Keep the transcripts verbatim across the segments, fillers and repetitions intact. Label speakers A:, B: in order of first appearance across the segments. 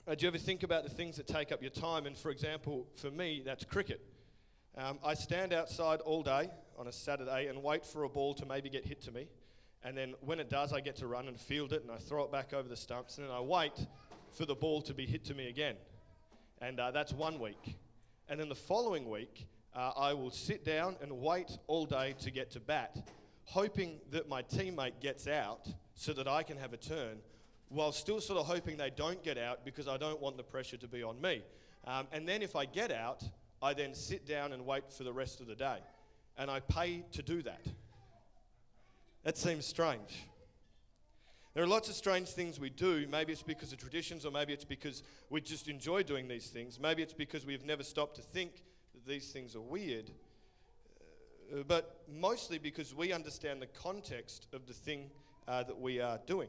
A: Uh, do you ever think about the things that take up your time? And for example, for me, that's cricket. Um, I stand outside all day on a Saturday and wait for a ball to maybe get hit to me. And then when it does, I get to run and field it, and I throw it back over the stumps, and then I wait for the ball to be hit to me again. And uh, that's one week. And then the following week, uh, I will sit down and wait all day to get to bat, hoping that my teammate gets out so that I can have a turn, while still sort of hoping they don't get out because I don't want the pressure to be on me. Um, and then if I get out, I then sit down and wait for the rest of the day. And I pay to do that. That seems strange. There are lots of strange things we do. Maybe it's because of traditions, or maybe it's because we just enjoy doing these things. Maybe it's because we've never stopped to think that these things are weird. Uh, but mostly because we understand the context of the thing uh, that we are doing.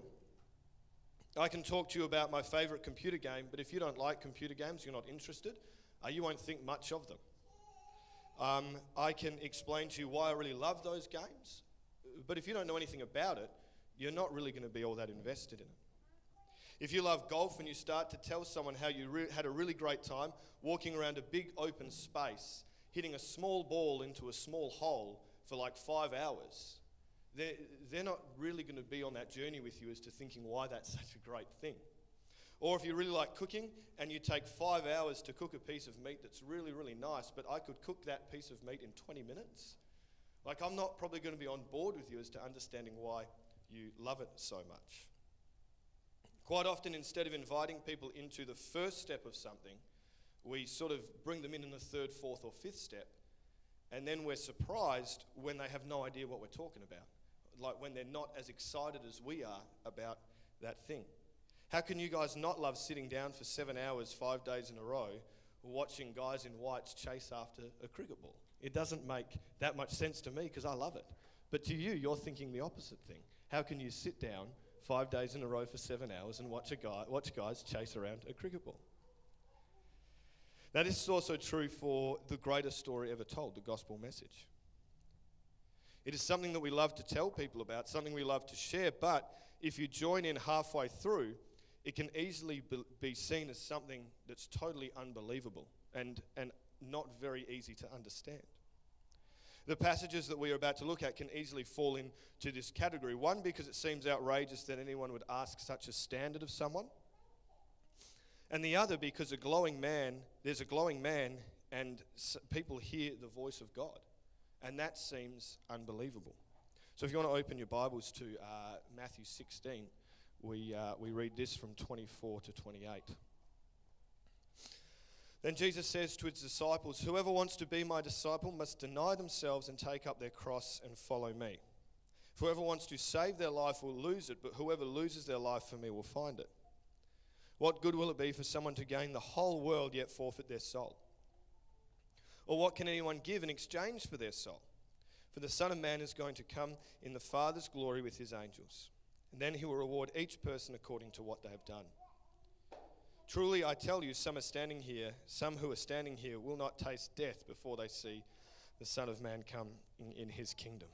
A: I can talk to you about my favourite computer game, but if you don't like computer games, you're not interested, uh, you won't think much of them. Um, I can explain to you why I really love those games, but if you don't know anything about it, you're not really going to be all that invested in it. If you love golf and you start to tell someone how you re- had a really great time walking around a big open space, hitting a small ball into a small hole for like five hours, They're, they're not really going to be on that journey with you as to thinking why that's such a great thing. Or if you really like cooking and you take five hours to cook a piece of meat that's really, really nice, but I could cook that piece of meat in twenty minutes. Like, I'm not probably going to be on board with you as to understanding why you love it so much. Quite often, instead of inviting people into the first step of something, we sort of bring them in in the third, fourth, or fifth step, and then we're surprised when they have no idea what we're talking about. Like when they're not as excited as we are about that thing. How can you guys not love sitting down for seven hours, five days in a row, watching guys in whites chase after a cricket ball? It doesn't make that much sense to me because I love it. But to you, you're thinking the opposite thing. How can you sit down five days in a row for seven hours and watch a guy, watch guys chase around a cricket ball? Now, this is also true for the greatest story ever told, the gospel message. It is something that we love to tell people about, something we love to share, but if you join in halfway through, it can easily be seen as something that's totally unbelievable and, and not very easy to understand. The passages that we are about to look at can easily fall into this category. One, because it seems outrageous that anyone would ask such a standard of someone. And the other, because a glowing man, there's a glowing man and people hear the voice of God. And that seems unbelievable. So if you want to open your Bibles to uh, Matthew sixteen, we, uh, we read this from twenty-four to twenty-eight. Then Jesus says to his disciples, "Whoever wants to be my disciple must deny themselves and take up their cross and follow me. For whoever wants to save their life will lose it, but whoever loses their life for me will find it. What good will it be for someone to gain the whole world yet forfeit their soul? Or what can anyone give in exchange for their soul? For the Son of Man is going to come in the Father's glory with his angels. And then he will reward each person according to what they have done. Truly, I tell you, some are standing here, some who are standing here will not taste death before they see the Son of Man come in, in his kingdom."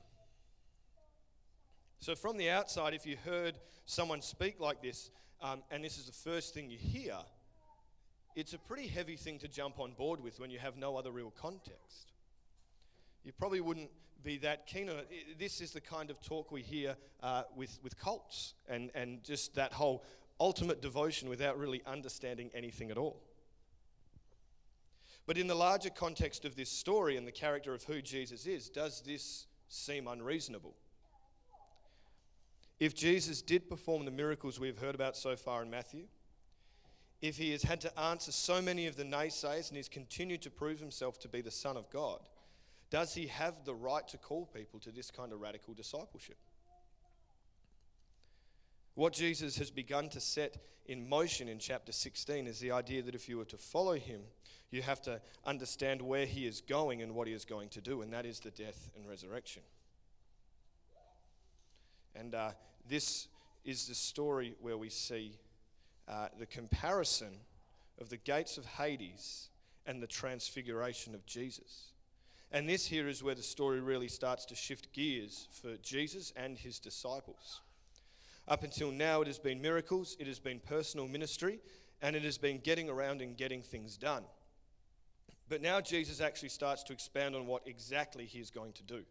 A: So from the outside, if you heard someone speak like this, um, and this is the first thing you hear, it's a pretty heavy thing to jump on board with when you have no other real context. You probably wouldn't be that keen on it. This is the kind of talk we hear uh, with, with cults and, and just that whole ultimate devotion without really understanding anything at all. But in the larger context of this story and the character of who Jesus is, does this seem unreasonable? If Jesus did perform the miracles we've heard about so far in Matthew, if he has had to answer so many of the naysayers and he's continued to prove himself to be the Son of God, does he have the right to call people to this kind of radical discipleship? What Jesus has begun to set in motion in chapter sixteen is the idea that if you were to follow him, you have to understand where he is going and what he is going to do, and that is the death and resurrection. And uh, this is the story where we see uh, the comparison of the gates of Hades and the transfiguration of Jesus. And this here is where the story really starts to shift gears for Jesus and his disciples. Up until now, it has been miracles, it has been personal ministry, and it has been getting around and getting things done. But now Jesus actually starts to expand on what exactly he is going to do.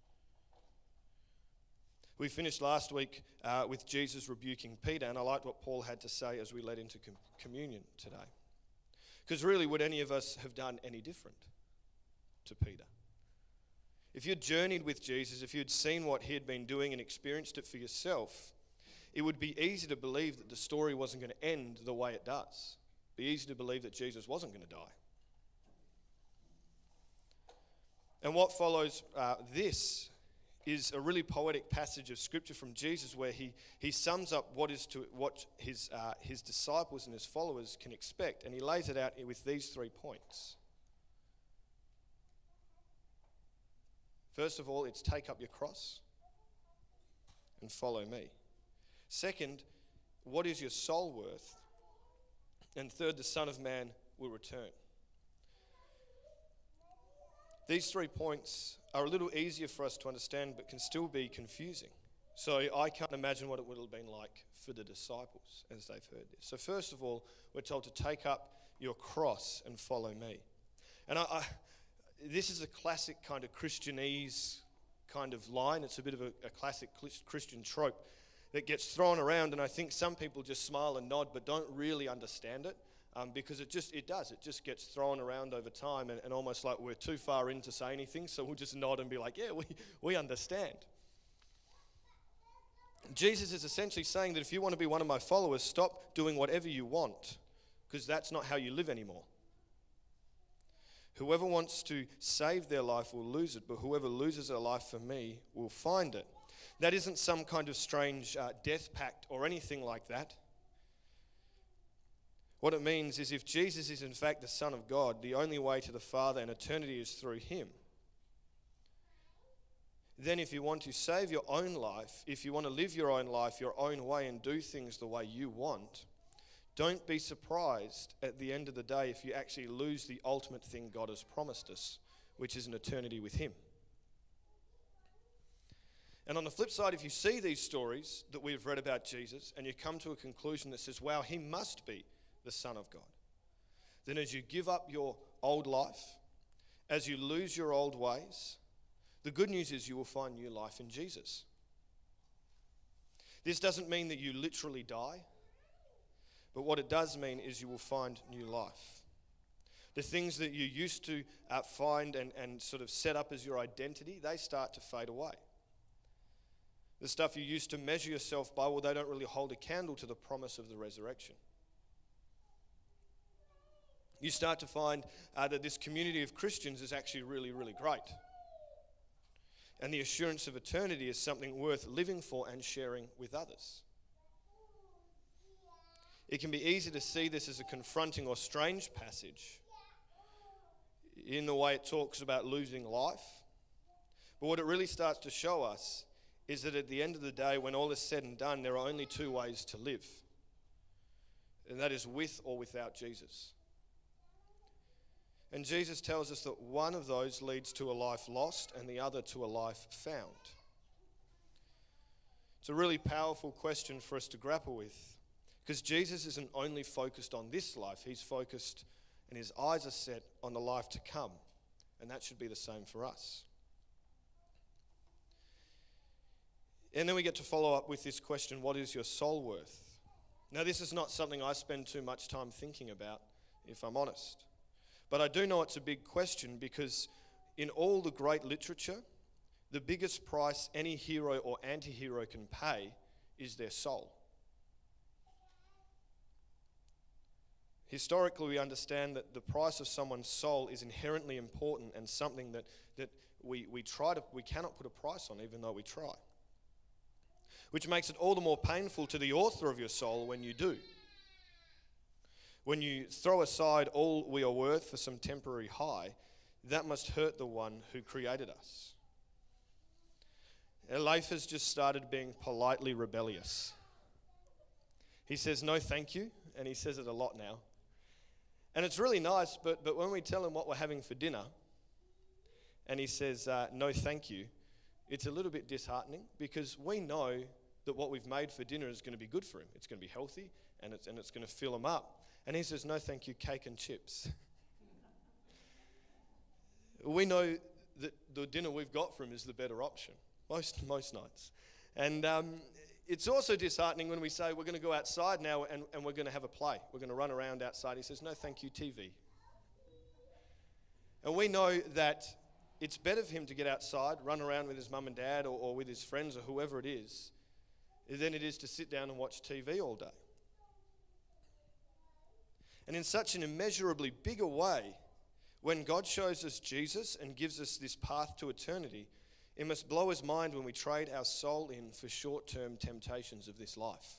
A: We finished last week uh, with Jesus rebuking Peter, and I liked what Paul had to say as we led into com- communion today. Because really, would any of us have done any different to Peter? If you'd journeyed with Jesus, if you'd seen what he had been doing and experienced it for yourself, it would be easy to believe that the story wasn't going to end the way it does. It'd be easy to believe that Jesus wasn't going to die. And what follows uh, this is a really poetic passage of scripture from Jesus where he, he sums up what is to what his uh, his disciples and his followers can expect, and he lays it out with these three points. First of all, it's take up your cross and follow me. Second, what is your soul worth? And third, the Son of Man will return. These three points are a little easier for us to understand, but can still be confusing. So I can't imagine what it would have been like for the disciples as they've heard this. So first of all, we're told to take up your cross and follow me. And I, I, this is a classic kind of Christianese kind of line. It's a bit of a, a classic Christian trope that gets thrown around, and I think some people just smile and nod but don't really understand it. Um, because it just, it does, it just gets thrown around over time and, and almost like we're too far in to say anything, so we'll just nod and be like, yeah, we, we understand. Jesus is essentially saying that if you want to be one of my followers, stop doing whatever you want, because that's not how you live anymore. Whoever wants to save their life will lose it, but whoever loses their life for me will find it. That isn't some kind of strange uh, death pact or anything like that. What it means is if Jesus is in fact the Son of God, the only way to the Father and eternity is through him. Then if you want to save your own life, if you want to live your own life your own way and do things the way you want, don't be surprised at the end of the day if you actually lose the ultimate thing God has promised us, which is an eternity with him. And on the flip side, if you see these stories that we've read about Jesus and you come to a conclusion that says, wow, he must be the Son of God, then as you give up your old life, as you lose your old ways, the good news is you will find new life in Jesus. This doesn't mean that you literally die, but what it does mean is you will find new life. The things that you used to uh, find and, and sort of set up as your identity, they start to fade away. The stuff you used to measure yourself by, well, they don't really hold a candle to the promise of the resurrection. You start to find uh, that this community of Christians is actually really, really great. And the assurance of eternity is something worth living for and sharing with others. It can be easy to see this as a confronting or strange passage in the way it talks about losing life. But what it really starts to show us is that at the end of the day, when all is said and done, there are only two ways to live. And that is with or without Jesus. And Jesus tells us that one of those leads to a life lost and the other to a life found. It's a really powerful question for us to grapple with, because Jesus isn't only focused on this life, he's focused and his eyes are set on the life to come, and that should be the same for us. And then we get to follow up with this question, what is your soul worth? Now, this is not something I spend too much time thinking about, if I'm honest. But I do know it's a big question because in all the great literature, the biggest price any hero or anti-hero can pay is their soul. Historically, we understand that the price of someone's soul is inherently important and something that, that we, we try to we cannot put a price on, even though we try. Which makes it all the more painful to the author of your soul when you do. When you throw aside all we are worth for some temporary high, that must hurt the one who created us. Leif has just started being politely rebellious. He says, no thank you, and he says it a lot now. And it's really nice, but, but when we tell him what we're having for dinner, and he says, uh, no thank you, it's a little bit disheartening because we know that what we've made for dinner is going to be good for him. It's going to be healthy, and it's, and it's going to fill them up. And he says, no, thank you, cake and chips. We know that the dinner we've got for him is the better option, most, most nights. And um, it's also disheartening when we say we're going to go outside now and, and we're going to have a play. We're going to run around outside. He says, no, thank you, T V. And we know that it's better for him to get outside, run around with his mum and dad or, or with his friends or whoever it is, than it is to sit down and watch T V all day. And in such an immeasurably bigger way, when God shows us Jesus and gives us this path to eternity, it must blow his mind when we trade our soul in for short-term temptations of this life.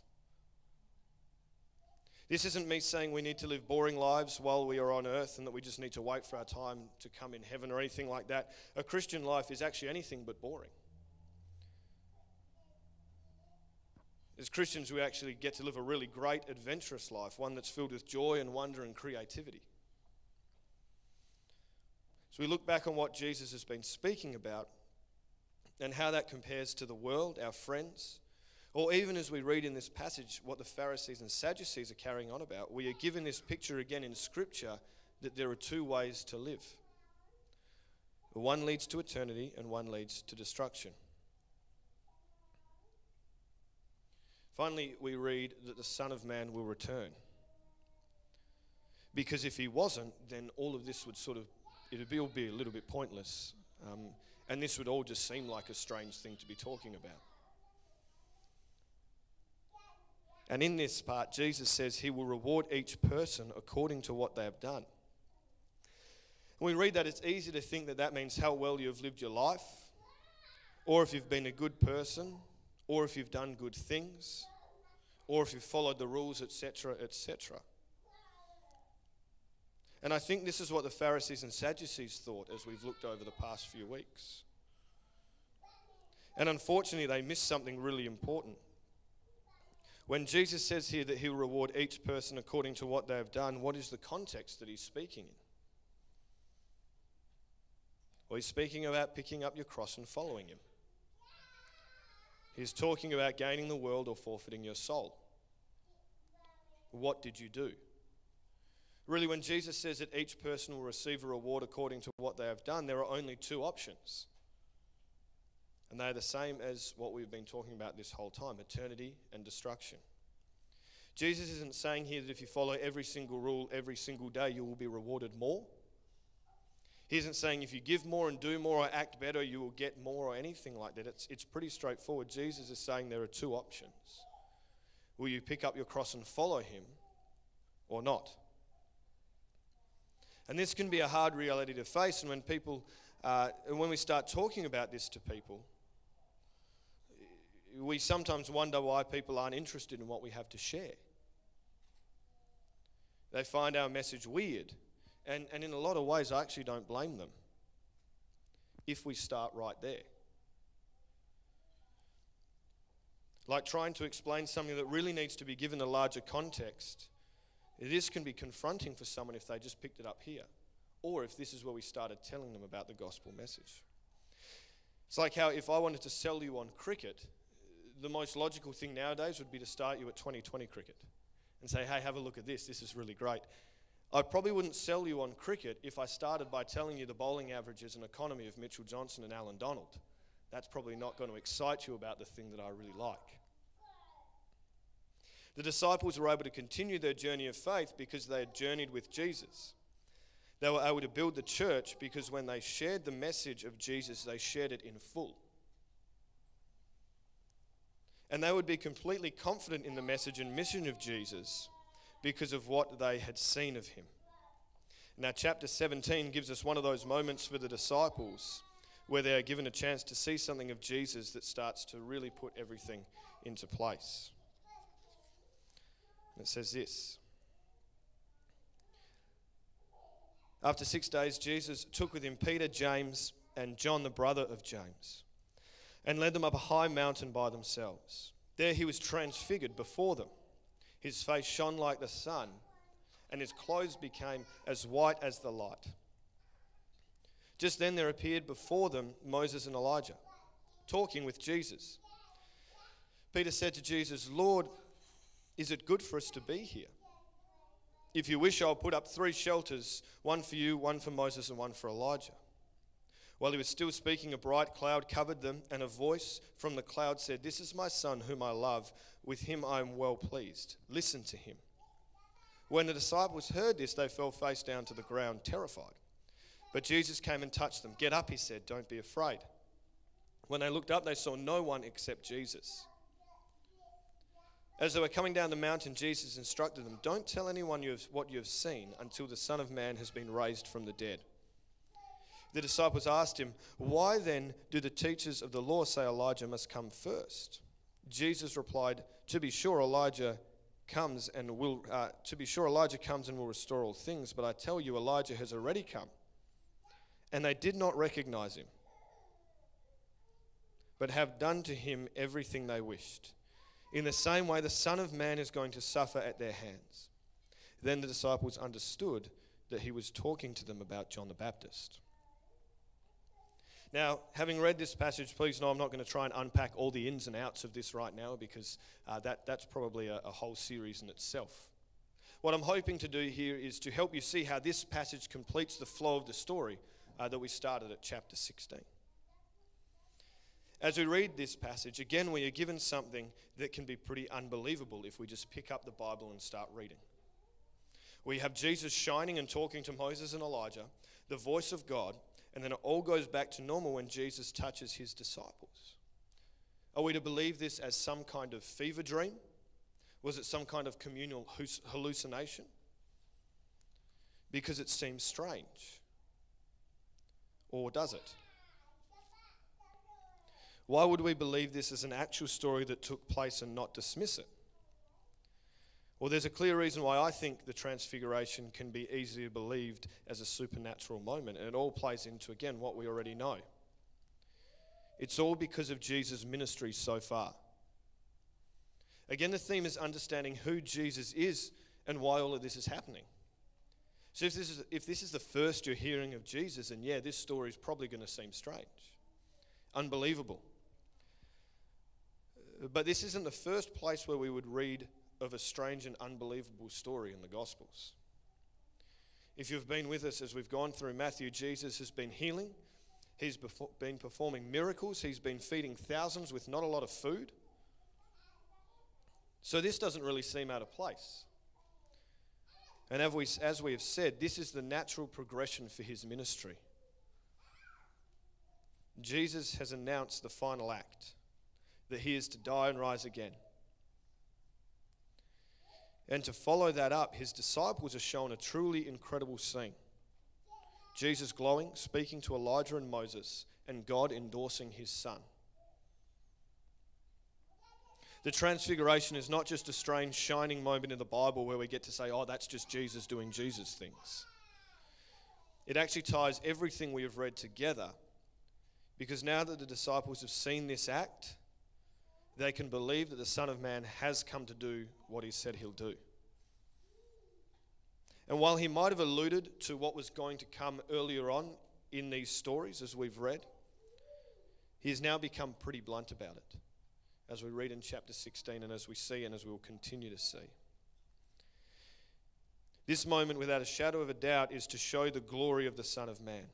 A: This isn't me saying we need to live boring lives while we are on earth and that we just need to wait for our time to come in heaven or anything like that. A Christian life is actually anything but boring. As Christians, we actually get to live a really great, adventurous life, one that's filled with joy and wonder and creativity. So we look back on what Jesus has been speaking about and how that compares to the world, our friends, or even as we read in this passage what the Pharisees and Sadducees are carrying on about. We are given this picture again in Scripture that there are two ways to live. One leads to eternity and one leads to destruction. Finally, we read that the Son of Man will return. Because if he wasn't, then all of this would sort of, it would be, all be a little bit pointless. Um, and this would all just seem like a strange thing to be talking about. And in this part, Jesus says he will reward each person according to what they have done. When we read that, it's easy to think that that means how well you've lived your life, or if you've been a good person, or if you've done good things, or if you've followed the rules, et cetera, et cetera. And I think this is what the Pharisees and Sadducees thought as we've looked over the past few weeks. And unfortunately, they missed something really important. When Jesus says here that he'll reward each person according to what they have done, what is the context that he's speaking in? Well, he's speaking about picking up your cross and following him. He's talking about gaining the world or forfeiting your soul. What did you do? Really, when Jesus says that each person will receive a reward according to what they have done, there are only two options. And they are the same as what we've been talking about this whole time, eternity and destruction. Jesus isn't saying here that if you follow every single rule every single day, you will be rewarded more. He isn't saying if you give more and do more or act better, you will get more or anything like that. It's, it's pretty straightforward. Jesus is saying there are two options. Will you pick up your cross and follow him or not? And this can be a hard reality to face. And when people, uh, and when we start talking about this to people, we sometimes wonder why people aren't interested in what we have to share. They find our message weird. And, and in a lot of ways, I actually don't blame them if we start right there. Like trying to explain something that really needs to be given a larger context. This can be confronting for someone if they just picked it up here, or if this is where we started telling them about the gospel message. It's like how if I wanted to sell you on cricket, the most logical thing nowadays would be to start you at twenty twenty cricket and say, hey, have a look at this, this is really great. I probably wouldn't sell you on cricket if I started by telling you the bowling averages and economy of Mitchell Johnson and Alan Donald. That's probably not going to excite you about the thing that I really like. The disciples were able to continue their journey of faith because they had journeyed with Jesus. They were able to build the church because when they shared the message of Jesus, they shared it in full. And they would be completely confident in the message and mission of Jesus because of what they had seen of him. Now, chapter seventeen gives us one of those moments for the disciples where they are given a chance to see something of Jesus that starts to really put everything into place. It says this. After six days, Jesus took with him Peter, James, and John, the brother of James, and led them up a high mountain by themselves. There he was transfigured before them. His face shone like the sun, and his clothes became as white as the light. Just then there appeared before them Moses and Elijah, talking with Jesus. Peter said to Jesus, Lord, Is it good for us to be here? If you wish, I'll put up three shelters, one for you, one for Moses, and one for Elijah." While he was still speaking, a bright cloud covered them, and a voice from the cloud said, "This is my son whom I love. With him I am well pleased. Listen to him." When the disciples heard this, they fell face down to the ground, terrified. But Jesus came and touched them. "Get up," he said, "don't be afraid." When they looked up, they saw no one except Jesus. As they were coming down the mountain, Jesus instructed them, "Don't tell anyone you have, what you have seen until the Son of Man has been raised from the dead." The disciples asked him, "Why then do the teachers of the law say Elijah must come first?" Jesus replied, "To be sure, Elijah comes and will. Uh, to be sure, Elijah comes and will restore all things. But I tell you, Elijah has already come, and they did not recognize him, but have done to him everything they wished. In the same way, the Son of Man is going to suffer at their hands." Then the disciples understood that he was talking to them about John the Baptist. Now, having read this passage, please know I'm not going to try and unpack all the ins and outs of this right now, because uh, that, that's probably a, a whole series in itself. What I'm hoping to do here is to help you see how this passage completes the flow of the story uh, that we started at chapter sixteen. As we read this passage, again, we are given something that can be pretty unbelievable if we just pick up the Bible and start reading. We have Jesus shining and talking to Moses and Elijah, the voice of God, and then it all goes back to normal when Jesus touches his disciples. Are we to believe this as some kind of fever dream? Was it some kind of communal hallucination? Because it seems strange. Or does it? Why would we believe this as an actual story that took place and not dismiss it? Well, there's a clear reason why I think the Transfiguration can be easily believed as a supernatural moment, and it all plays into, again, what we already know. It's all because of Jesus' ministry so far. Again, the theme is understanding who Jesus is and why all of this is happening. So if this is, if this is the first you're hearing of Jesus, then yeah, this story is probably going to seem strange, unbelievable. But this isn't the first place where we would read of a strange and unbelievable story in the Gospels. If you've been with us as we've gone through Matthew, Jesus has been healing. He's been performing miracles. He's been feeding thousands with not a lot of food. So this doesn't really seem out of place. And as we, as we have said, this is the natural progression for his ministry. Jesus has announced the final act, that he is to die and rise again. And to follow that up, his disciples are shown a truly incredible scene. Jesus glowing, speaking to Elijah and Moses, and God endorsing his son. The Transfiguration is not just a strange, shining moment in the Bible where we get to say, oh, that's just Jesus doing Jesus things. It actually ties everything we have read together, because now that the disciples have seen this act, they can believe that the Son of Man has come to do what he said he'll do. And while he might have alluded to what was going to come earlier on in these stories, as we've read, he has now become pretty blunt about it, as we read in chapter sixteen and as we see and as we will continue to see. This moment, without a shadow of a doubt, is to show the glory of the Son of Man.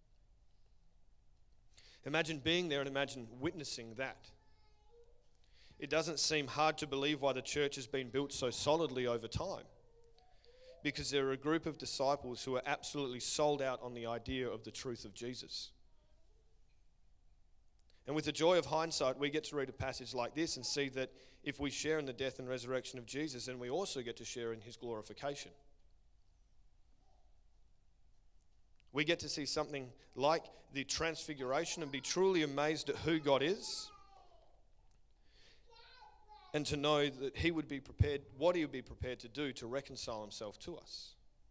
A: Imagine being there and imagine witnessing that. It doesn't seem hard to believe why the church has been built so solidly over time, because there are a group of disciples who are absolutely sold out on the idea of the truth of Jesus. And with the joy of hindsight, we get to read a passage like this and see that if we share in the death and resurrection of Jesus, then we also get to share in his glorification. We get to see something like the Transfiguration and be truly amazed at who God is, and to know that he would be prepared, what he would be prepared to do to reconcile himself to us.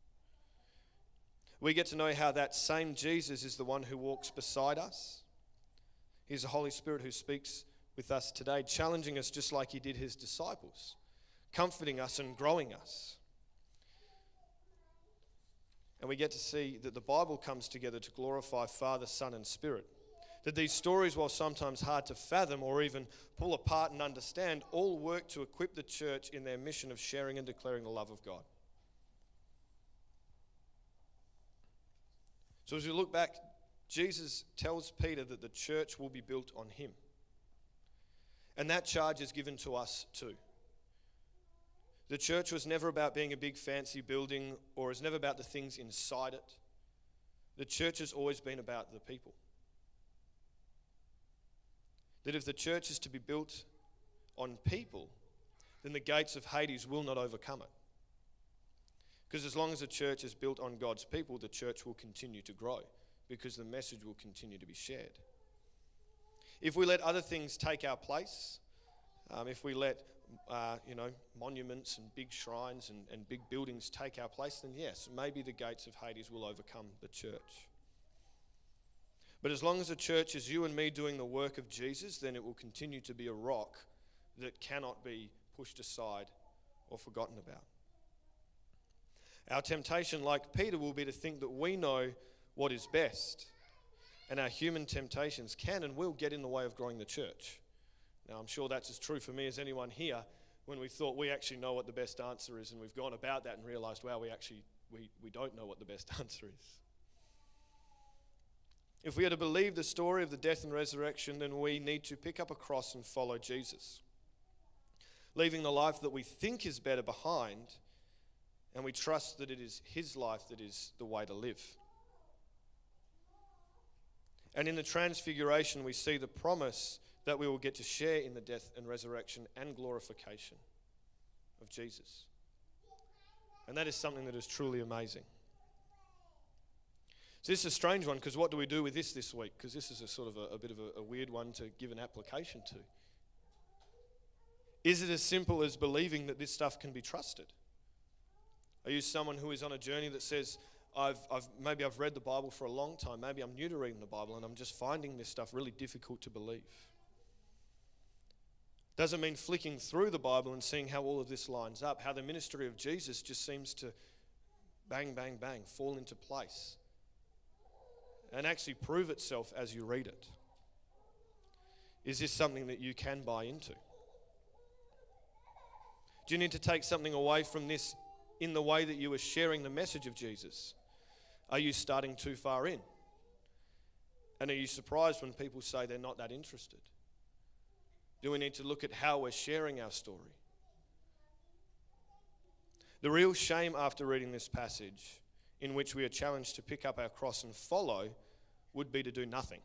A: We get to know how that same Jesus is the one who walks beside us. He's the Holy Spirit who speaks with us today, challenging us just like he did his disciples, comforting us and growing us. And we get to see that the Bible comes together to glorify Father, Son, and Spirit, That these stories, while sometimes hard to fathom or even pull apart and understand, all work to equip the church in their mission of sharing and declaring the love of God. So as we look back, Jesus tells Peter that the church will be built on him. And that charge is given to us too. The church was never about being a big fancy building, or is never about the things inside it. The church has always been about the people. That if the church is to be built on people, then the gates of Hades will not overcome it. Because as long as the church is built on God's people, the church will continue to grow, because the message will continue to be shared. If we let other things take our place, um, if we let uh, you know, monuments and big shrines and, and big buildings take our place, then yes, maybe the gates of Hades will overcome the church. But as long as the church is you and me doing the work of Jesus, then it will continue to be a rock that cannot be pushed aside or forgotten about. Our temptation, like Peter, will be to think that we know what is best, and our human temptations can and will get in the way of growing the church. Now, I'm sure that's as true for me as anyone here, when we thought we actually know what the best answer is, and we've gone about that and realized, wow, we actually we, we don't know what the best answer is. If we are to believe the story of the death and resurrection, then we need to pick up a cross and follow Jesus, leaving the life that we think is better behind, and we trust that it is his life that is the way to live. And in the transfiguration, we see the promise that we will get to share in the death and resurrection and glorification of Jesus. And that is something that is truly amazing. So this is a strange one, because what do we do with this this week? Because this is a sort of a, a bit of a, a weird one to give an application to. Is it as simple as believing that this stuff can be trusted? Are you someone who is on a journey that says, I've, I've, maybe I've read the Bible for a long time, maybe I'm new to reading the Bible and I'm just finding this stuff really difficult to believe? Doesn't mean flicking through the Bible and seeing how all of this lines up, how the ministry of Jesus just seems to bang, bang, bang, fall into place and actually prove itself as you read it. Is this something that you can buy into? Do you need to take something away from this in the way that you are sharing the message of Jesus? Are you starting too far in? And are you surprised when people say they're not that interested? Do we need to look at how we're sharing our story? The real shame after reading this passage, in which we are challenged to pick up our cross and follow, would be to do nothing.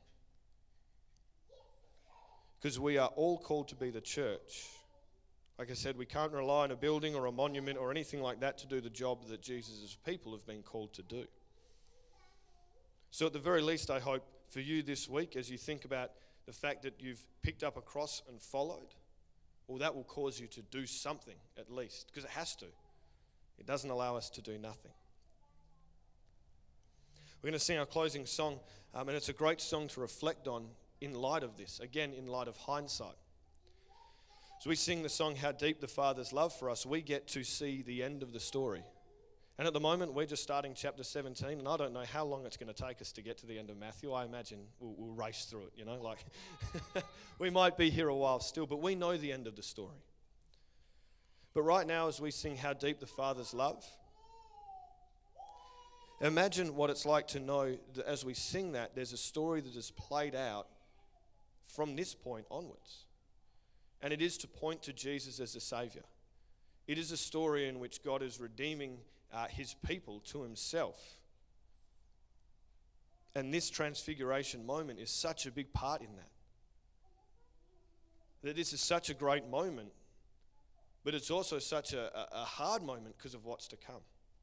A: Because we are all called to be the church. Like I said, we can't rely on a building or a monument or anything like that to do the job that Jesus' people have been called to do. So at the very least, I hope for you this week, as you think about the fact that you've picked up a cross and followed, well, that will cause you to do something at least, because it has to. It doesn't allow us to do nothing. We're going to sing our closing song, um, and it's a great song to reflect on in light of this, again, in light of hindsight. So we sing the song, How Deep the Father's Love for Us. We get to see the end of the story. And at the moment, we're just starting chapter seventeen, and I don't know how long it's going to take us to get to the end of Matthew. I imagine we'll, we'll race through it, you know, like we might be here a while still, but we know the end of the story. But right now, as we sing How Deep the Father's Love, imagine what it's like to know that as we sing that, there's a story that is played out from this point onwards. And it is to point to Jesus as the Saviour. It is a story in which God is redeeming uh, his people to himself. And this transfiguration moment is such a big part in that. That this is such a great moment, but it's also such a, a hard moment because of what's to come.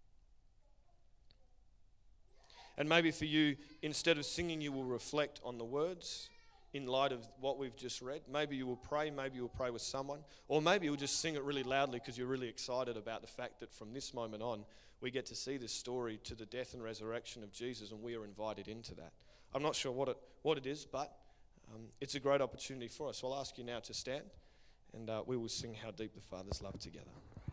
A: And maybe for you, instead of singing, you will reflect on the words in light of what we've just read. Maybe you will pray, maybe you'll pray with someone, or maybe you'll just sing it really loudly because you're really excited about the fact that from this moment on, we get to see this story to the death and resurrection of Jesus, and we are invited into that. I'm not sure what it what it is, but um, it's a great opportunity for us. So I'll ask you now to stand, and uh, we will sing How Deep the Father's Love together.